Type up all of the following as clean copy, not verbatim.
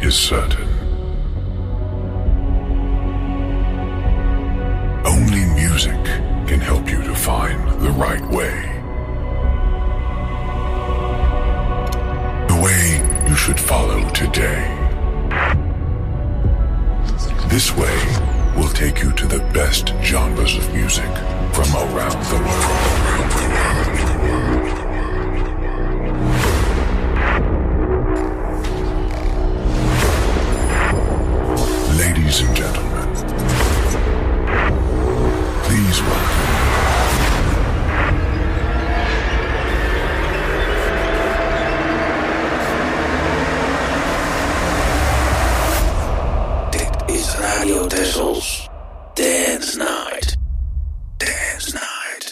is certain. Only music can help you to find the right way. The way you should follow today. This way will take you to the best genres of music from around the world. Ladies and gentlemen, please welcome Radio Tessel's Dance Night. Dance Night.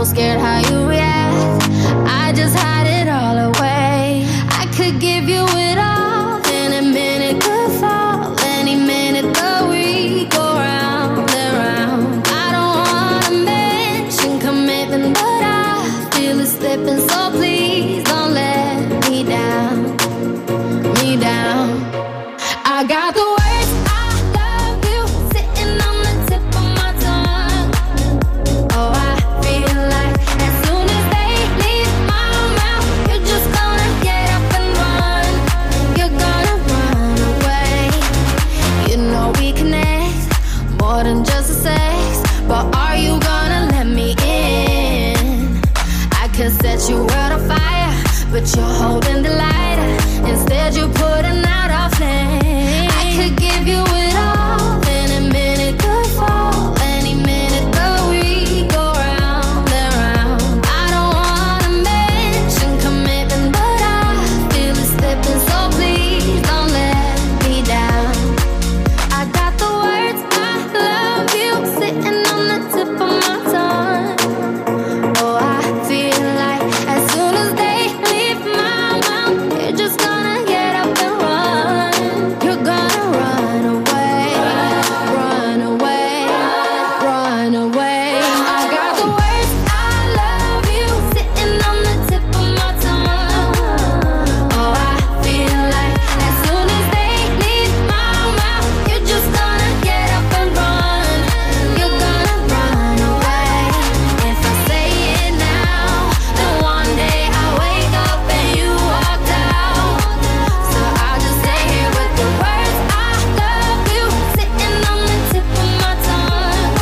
so scared how you react. I just hide it all away. I could give you it all, then a minute could fall. Any minute the we go round and round. I don't wanna mention commitment, but I feel it slipping, so please don't let me down, me down. I got the words I love you sitting on the tip of my tongue. Oh, I feel like as soon as they leave my mouth, you're just gonna get up and run. You're gonna run away. You know we connect more than just a sex, but are you gonna let me in? I could set your world on fire, but you're holding the lighter. Instead you're putting out our flame. I could give you it all, then a minute could fall. Any minute that we go round and round. I don't wanna mention commitment, but I feel it slipping, so please don't let me down. I got the words I love you sitting on the tip of my tongue. Oh, I feel like as soon as they leave my mouth, you're just gonna get up and run. You're gonna run away, run away, run away. I got the words I love you sitting on the tip of my tongue. Oh, I feel like as soon as they leave my mouth, you're just gonna get up and run. You're gonna run away. If I say it now, then one day I wake up and you walked out. So I'll just stay here with the words I love you sitting on the tip of my tongue.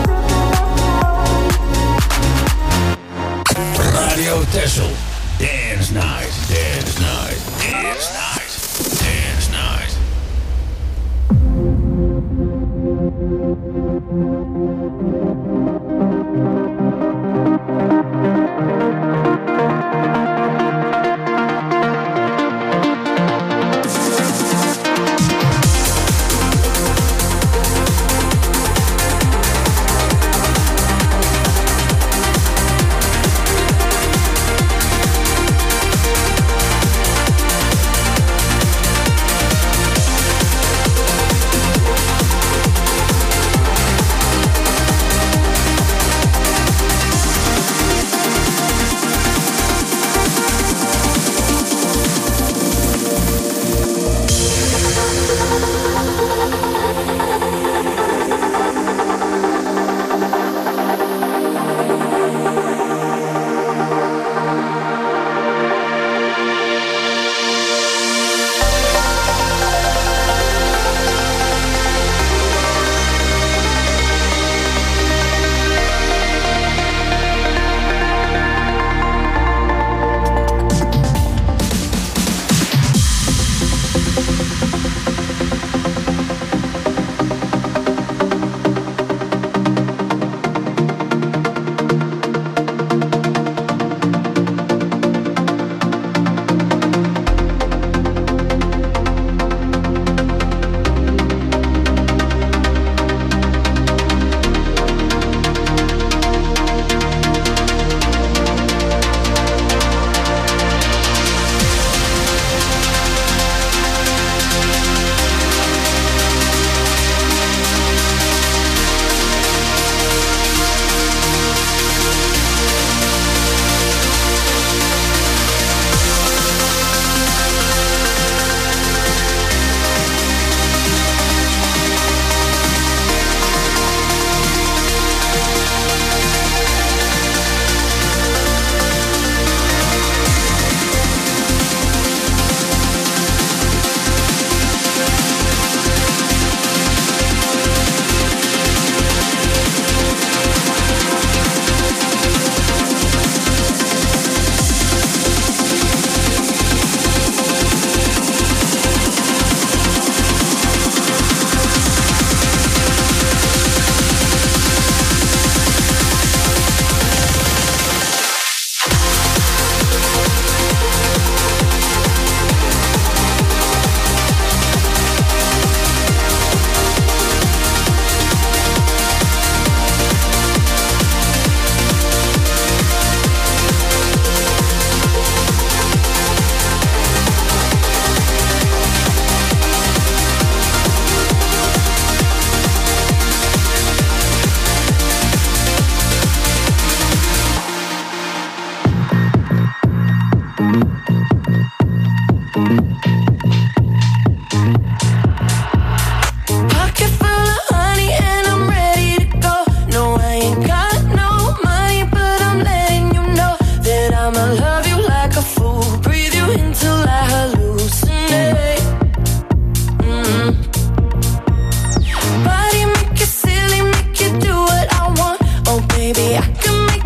Radio Texel. Dance night, dance night, dance night, dance night.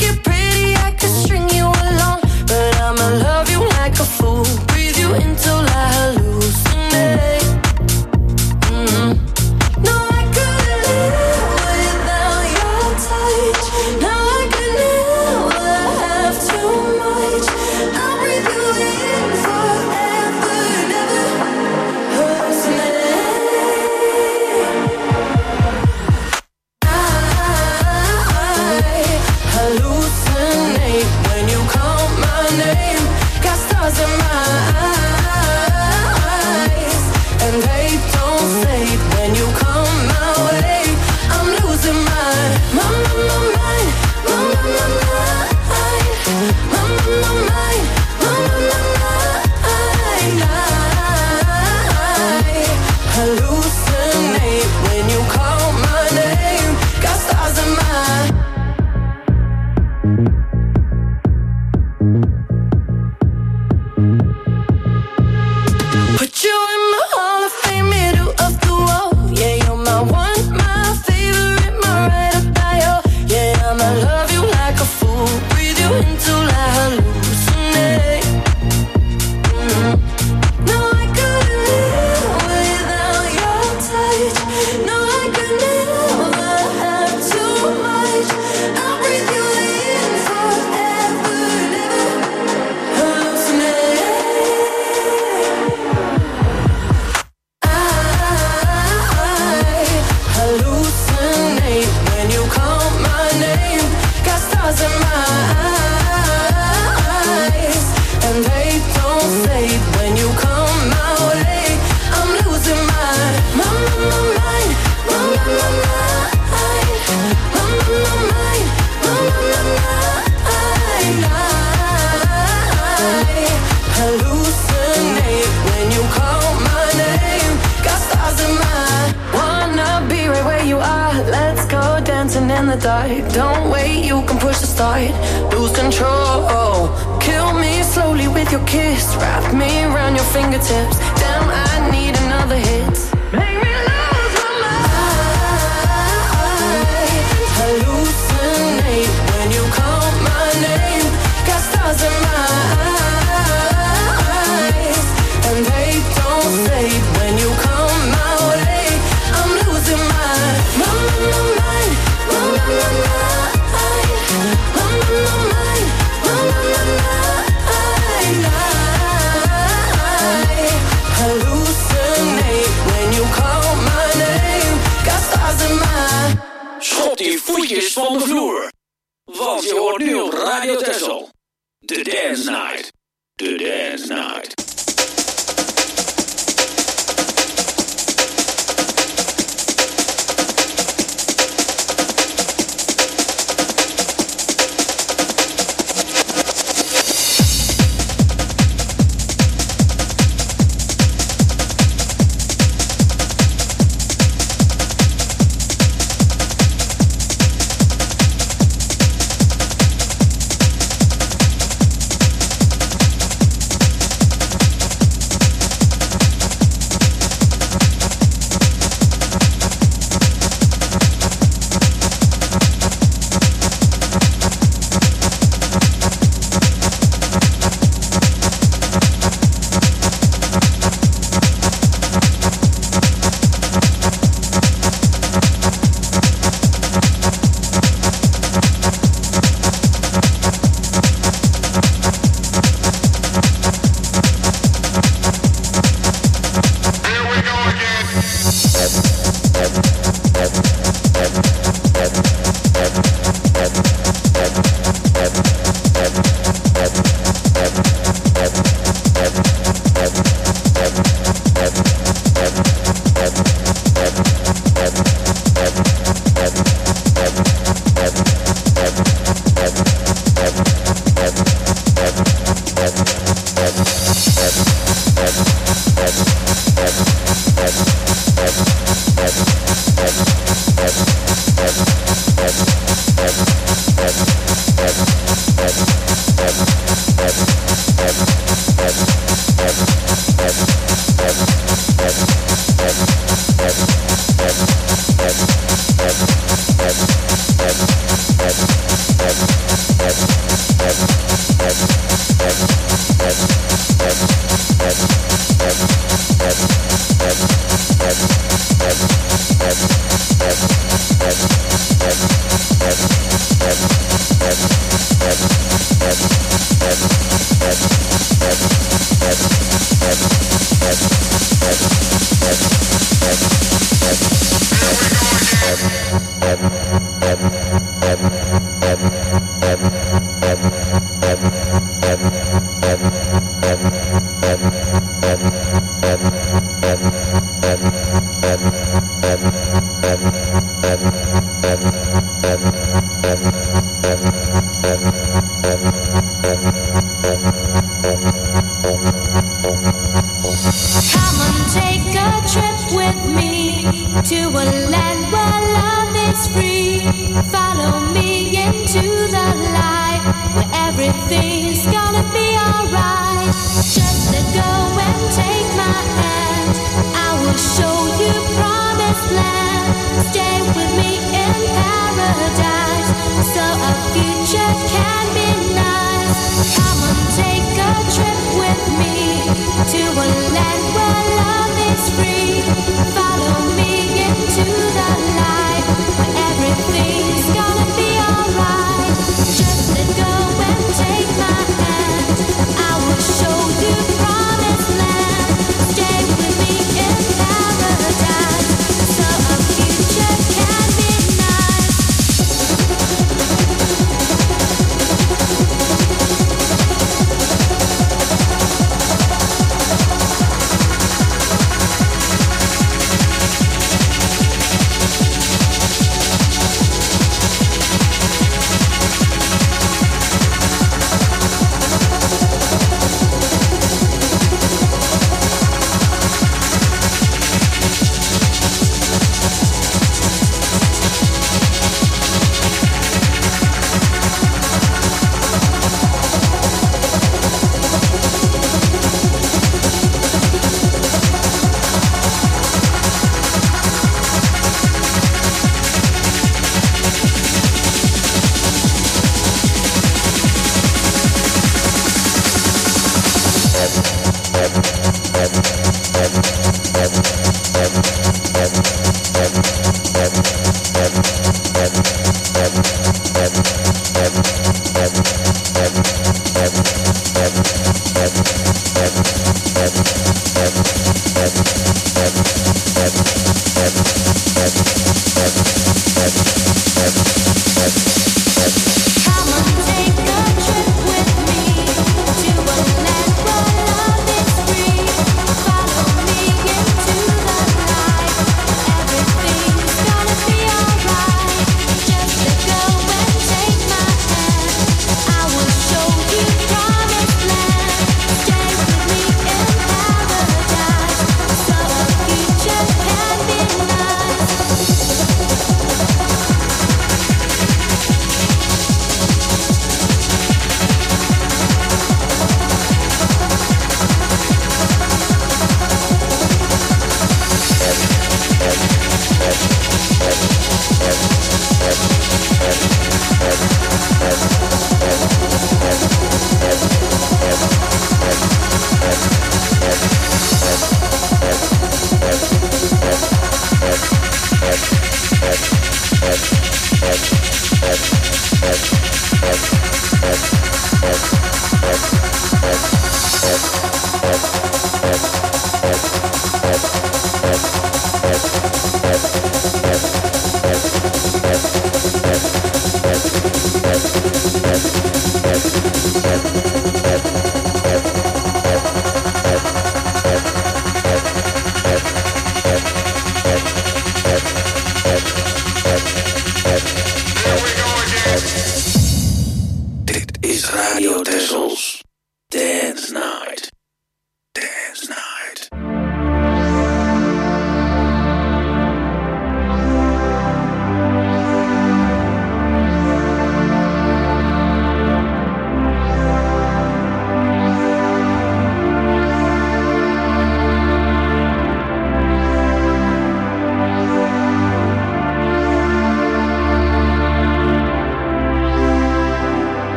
Van de vloer. Want je hoort nu op Radio Texel. The Dance Night. The Dance Night.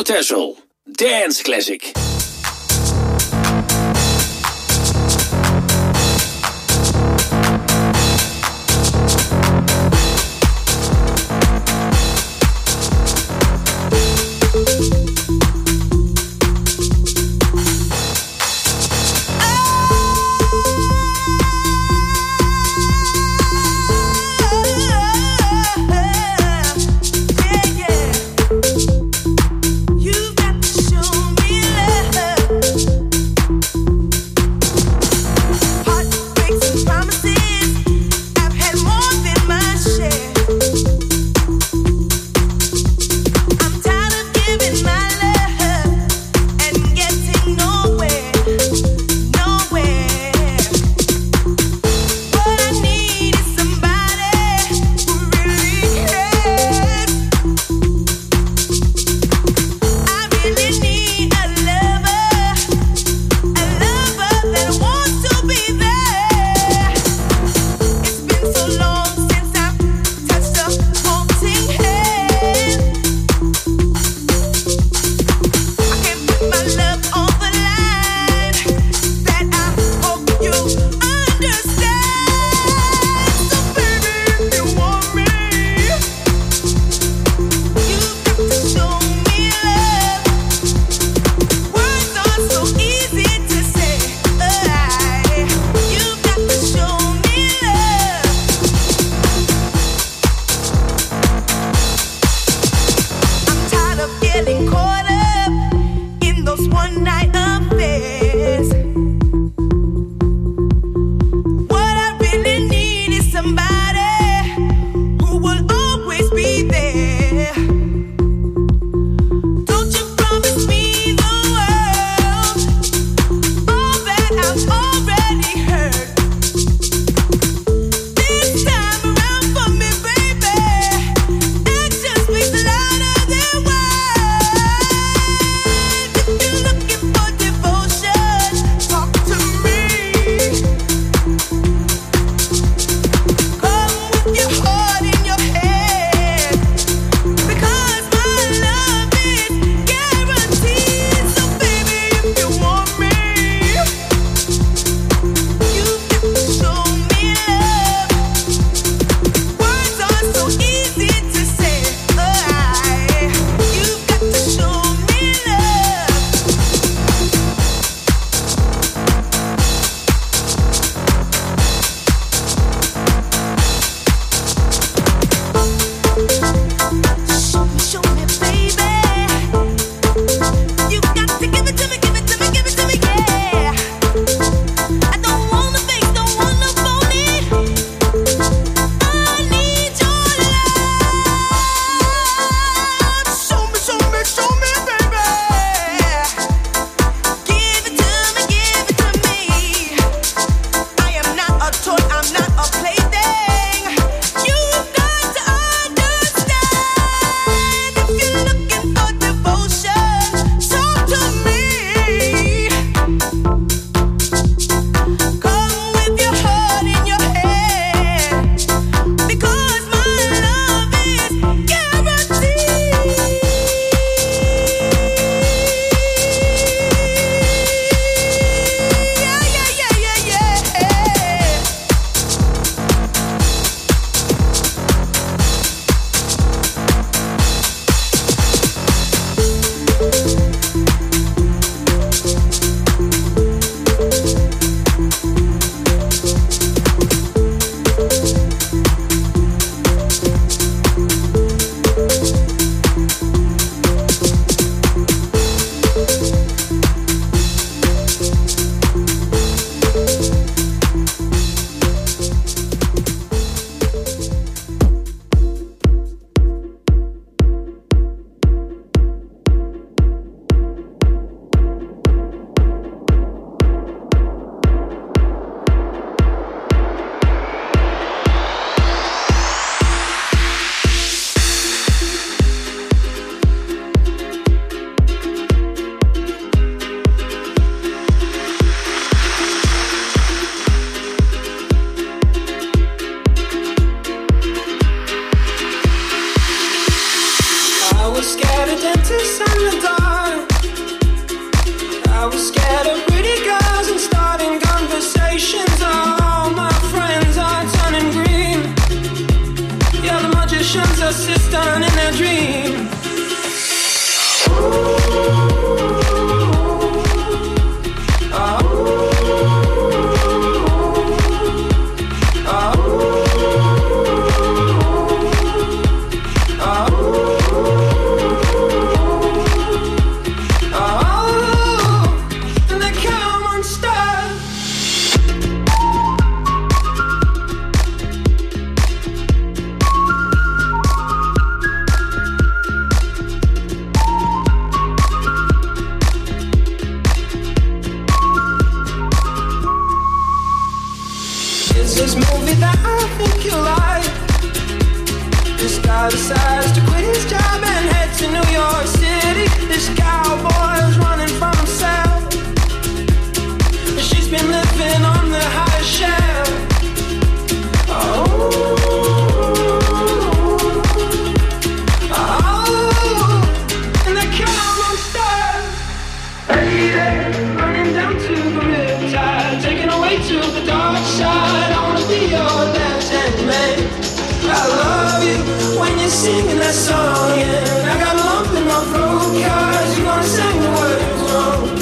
Texel. Dance Classic. Looking for think you like. This guy decides to quit his job and head to New York City. This cowboy's running from himself. She's been living on the high shelf. And they come on stars. Lady, running down to the riptide, taken away to the dark side. I wanna be your left-hand man. I love you when you're singing that song, and I got a lump in my throat 'cause you're gonna sing the words wrong.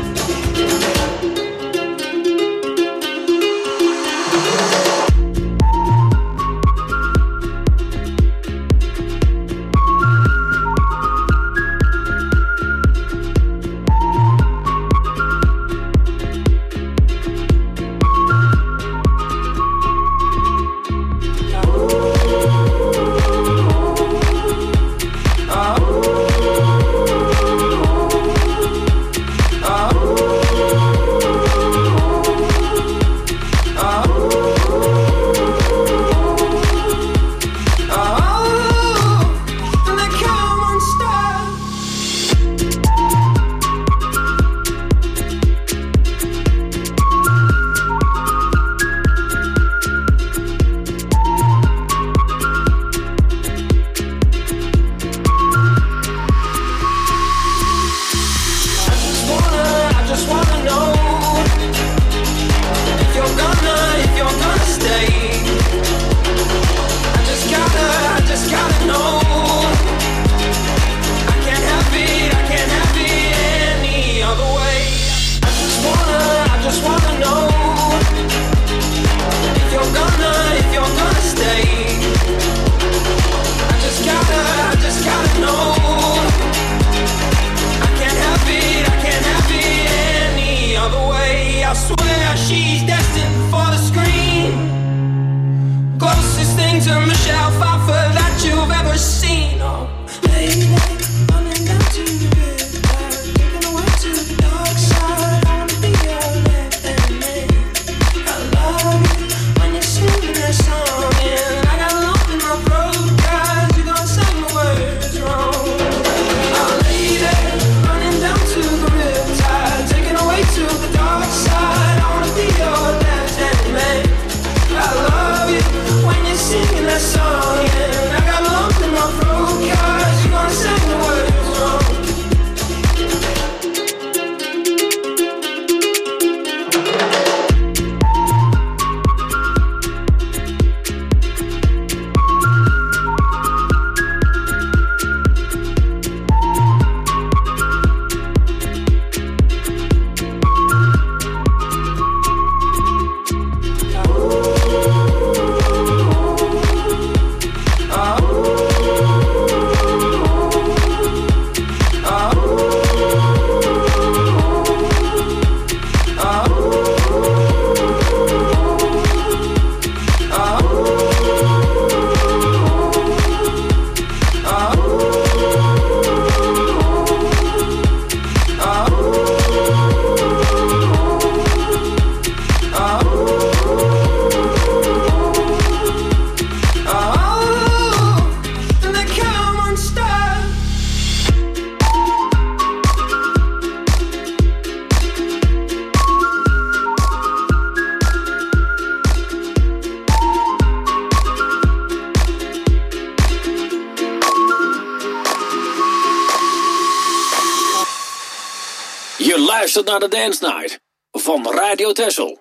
Je luistert naar de Dance Night van Radio Texel.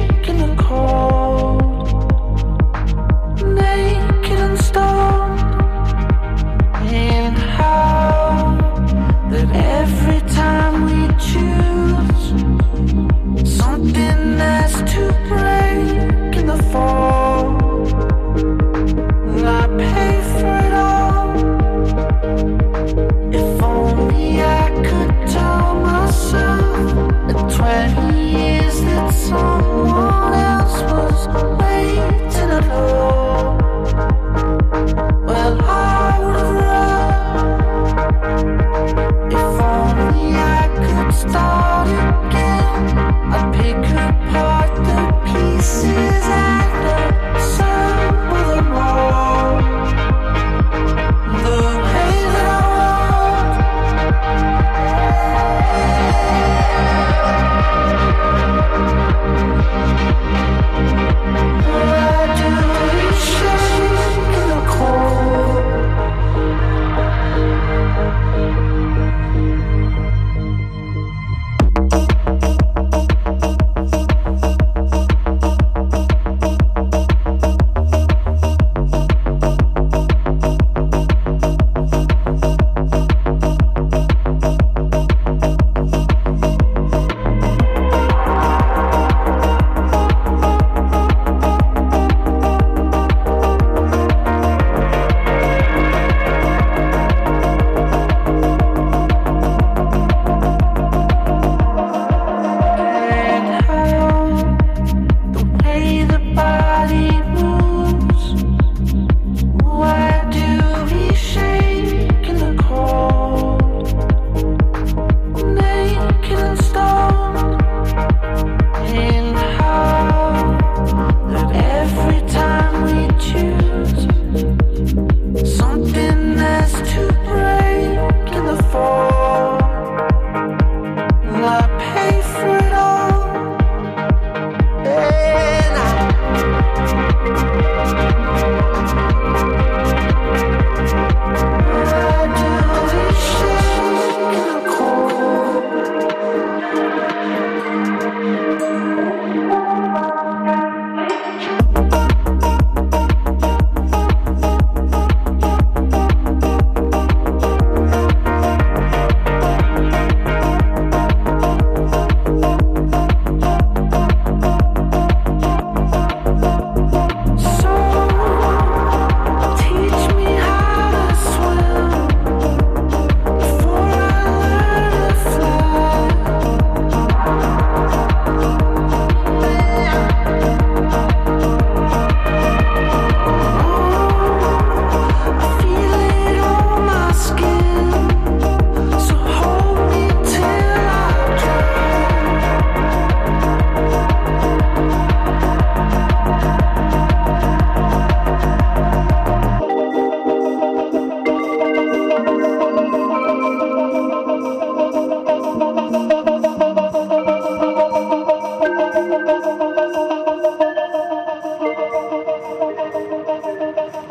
Naked and stoned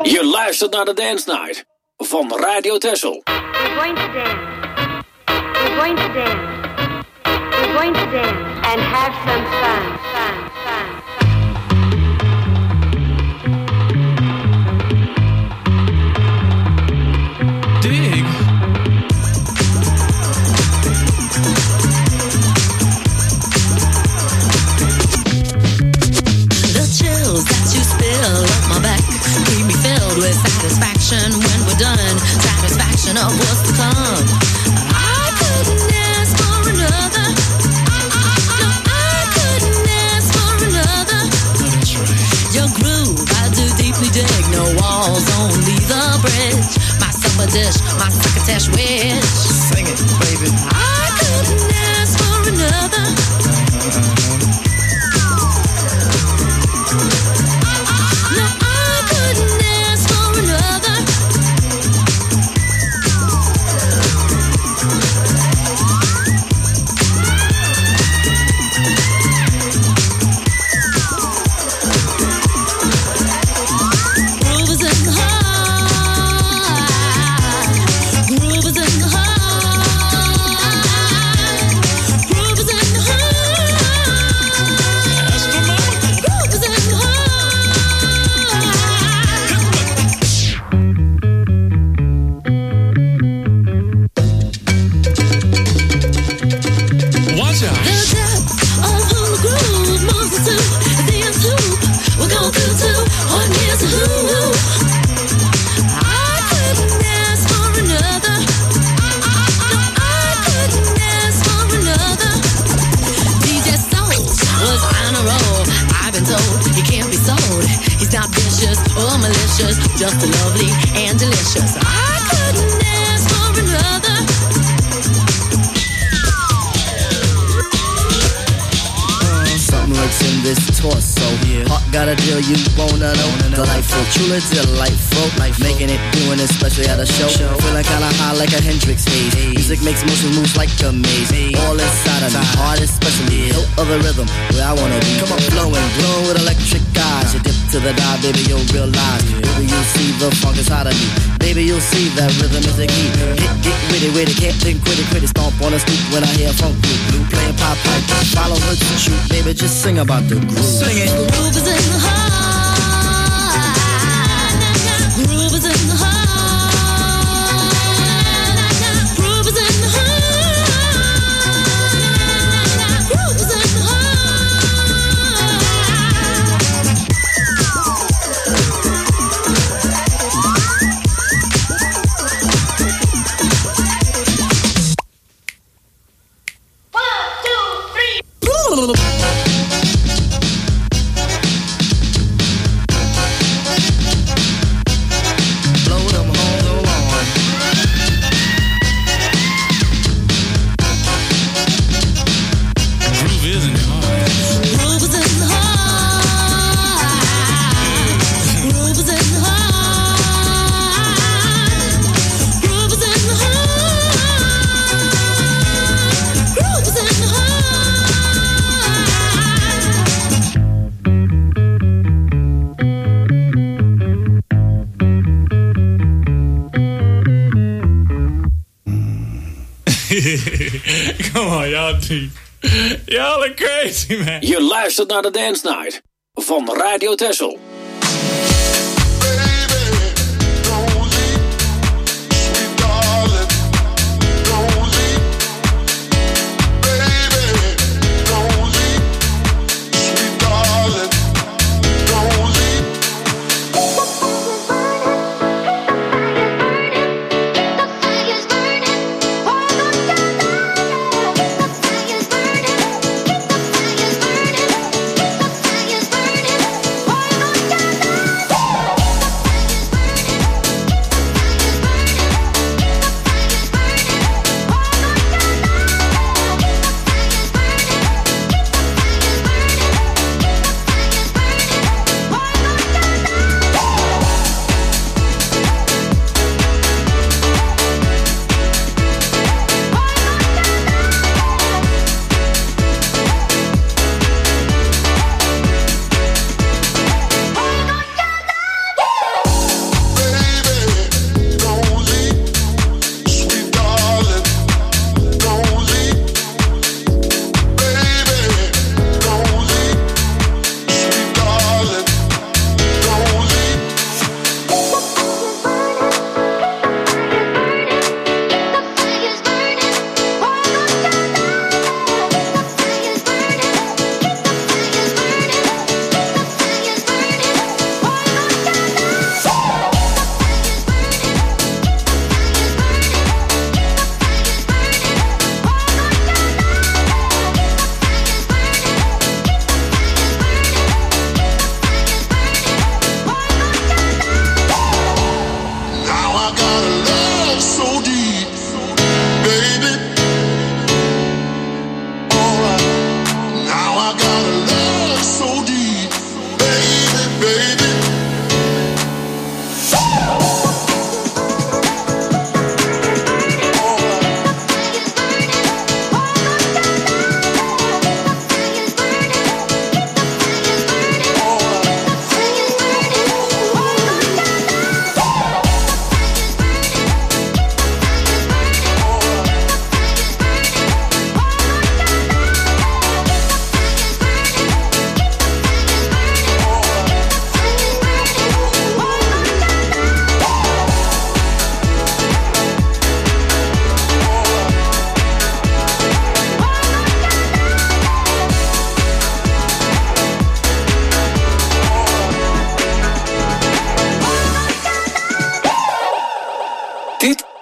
Je luistert naar de Dance Night van Radio Texel. We're going to dance. We're going to dance. We're going to dance and have some fun. Dig. The chills that you spill up my back keep me filled with satisfaction when we're done. Satisfaction of what's to come. I couldn't ask for another. No, I couldn't ask for another. Your groove, I do deeply dig. No walls, only the bridge. My supper dish, my succotash wish. Sing it, baby. I couldn't ask for another. No, I couldn't ask for another. Groove is in the heart. Groove is in the heart. Groove is in the heart. Groove is in the heart. Watch out. The depth of who the groove moves us to is the end hoop. We'll go through to on here's a who. I couldn't ask for another. No, I couldn't ask for another. DJ Soul was on a roll. I've been told he can't be sold. He's not vicious or malicious, just lovely and delicious. I couldn't ask for another. Something lurks in this torso. Heart got a deal you wanna know. Delightful, truly delightful. Making it, doing it, especially at a show. Feeling kinda high like a Hendrix haze. Music makes motion moves like a maze. All inside of me, heart especially. Hilt of the rhythm, where I wanna be. Come on, flowing, glowing with electric eyes. You dip to the dive, baby, you'll realize. Baby, you'll see the funk inside of me. Baby, you'll see that rhythm is the key. Get with it, can't think, quit it. Stomp on the stoop when I hear funk blue. Playing pop pipe, follow her to shoot. Baby, just sing about the groove. Sing it. Groove is in the heart. Groove is in the heart. Groove is in the heart. Groove is in the heart. Blow them home on. Groove is in your heart. Groove is in the heart. Groove is in the heart. Groove is in the heart. Groove is in the heart. Come on, y'all deep. Y'all are crazy, man. Je luistert naar de Dance Night van Radio Texel. Burning,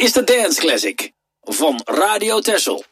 is de Dance Classic van Radio Texel.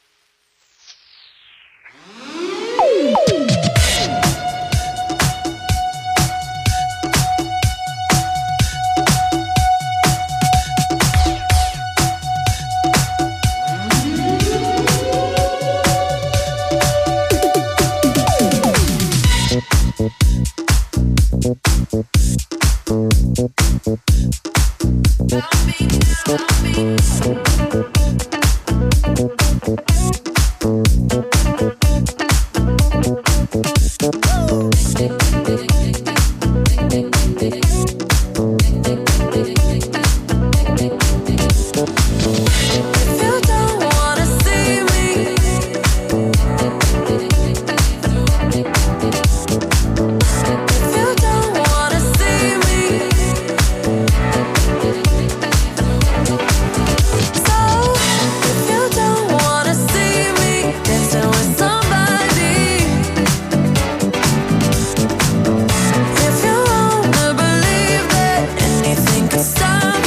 Stop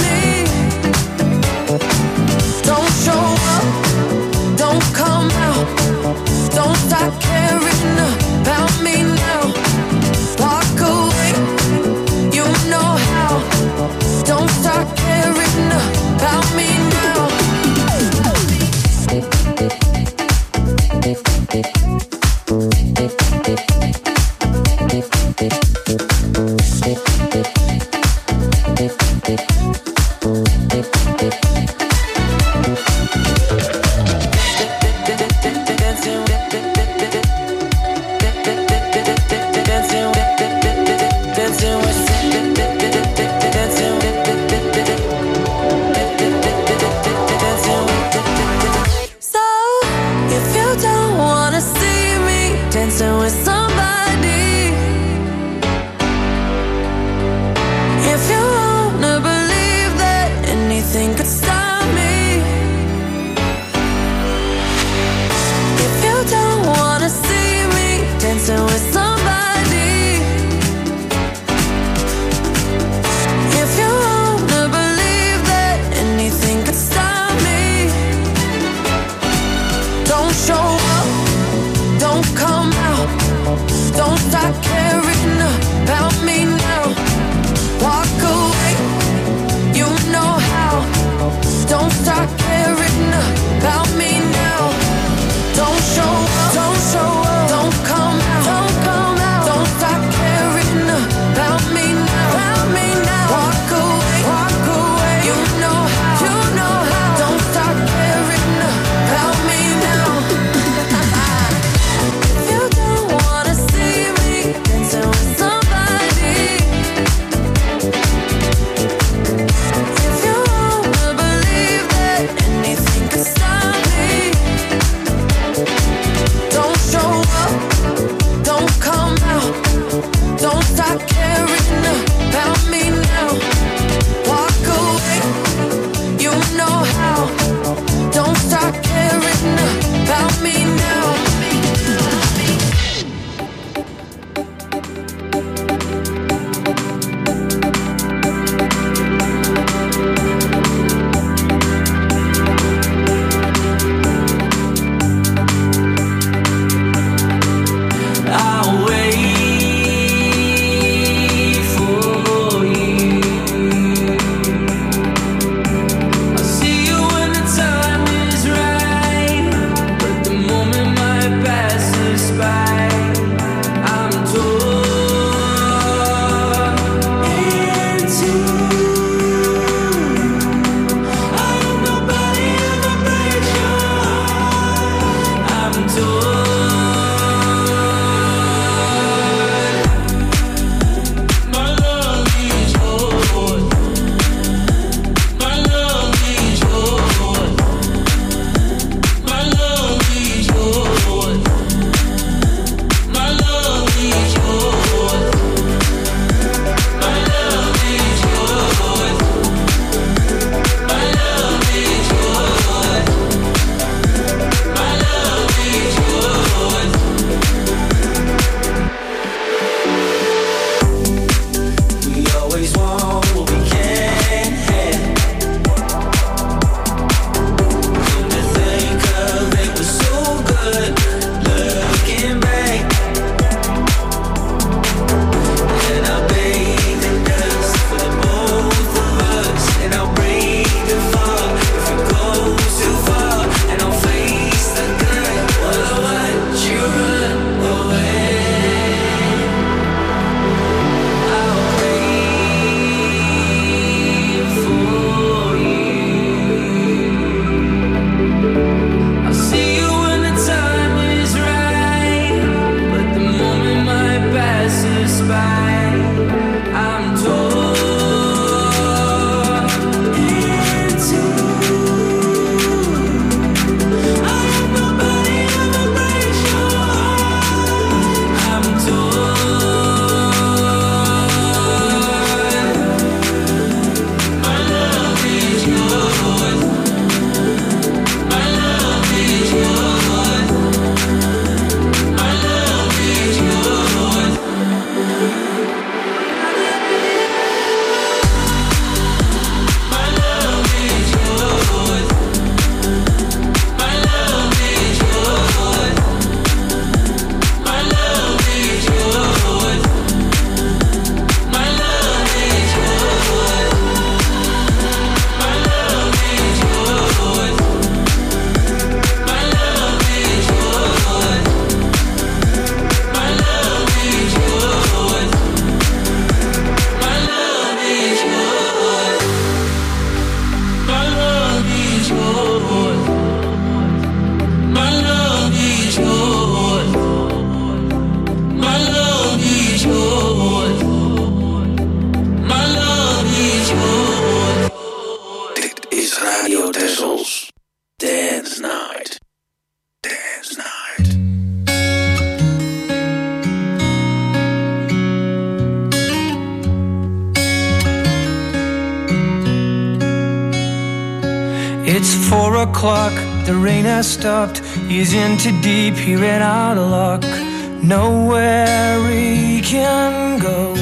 It's 4 o'clock, the rain has stopped. He's in too deep, he ran out of luck. Nowhere he can go.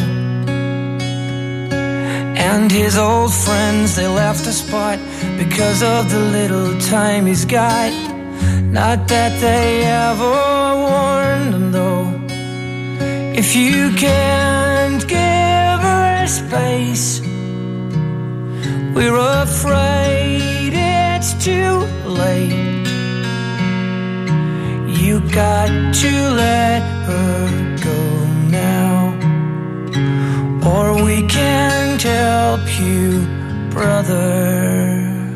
And his old friends, they left the spot because of the little time he's got. Not that they ever warned him though. If you can't give her space, we're afraid it's too late. You got to let her go now, or we can't help you, brother.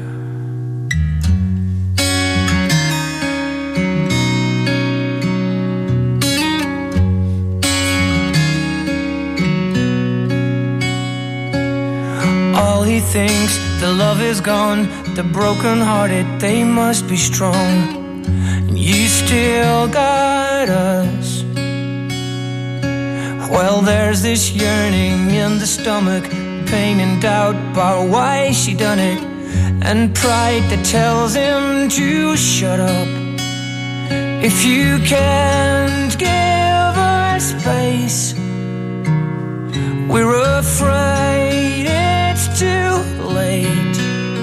All he thinks, the love is gone. The broken-hearted, they must be strong. And you still got us. Well, there's this yearning in the stomach, pain and doubt about why she done it, and pride that tells him to shut up. If you can't give her space, we're afraid it's too late.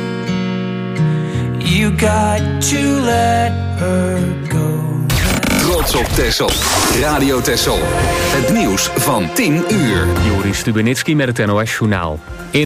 You got to let her go. Trots op Texel. Radio Texel. Het nieuws van 10 uur. Joris Stubenitski met het NOS Journaal.